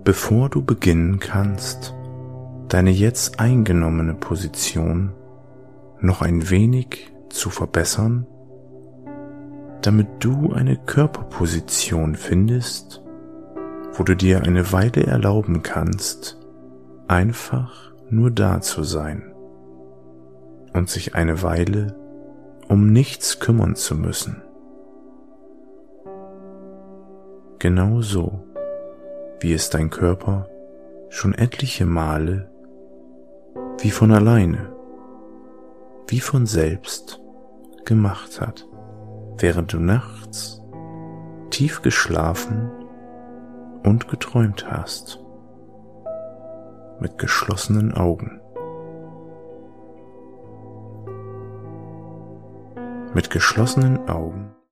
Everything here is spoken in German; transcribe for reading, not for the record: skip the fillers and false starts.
Bevor du beginnen kannst, deine jetzt eingenommene Position noch ein wenig zu verbessern, damit du eine Körperposition findest, wo du dir eine Weile erlauben kannst, einfach nur da zu sein und sich eine Weile um nichts kümmern zu müssen. Genau so, wie es dein Körper schon etliche Male, wie von alleine, wie von selbst gemacht hat, während du nachts tief geschlafen und geträumt hast, mit geschlossenen Augen. Mit geschlossenen Augen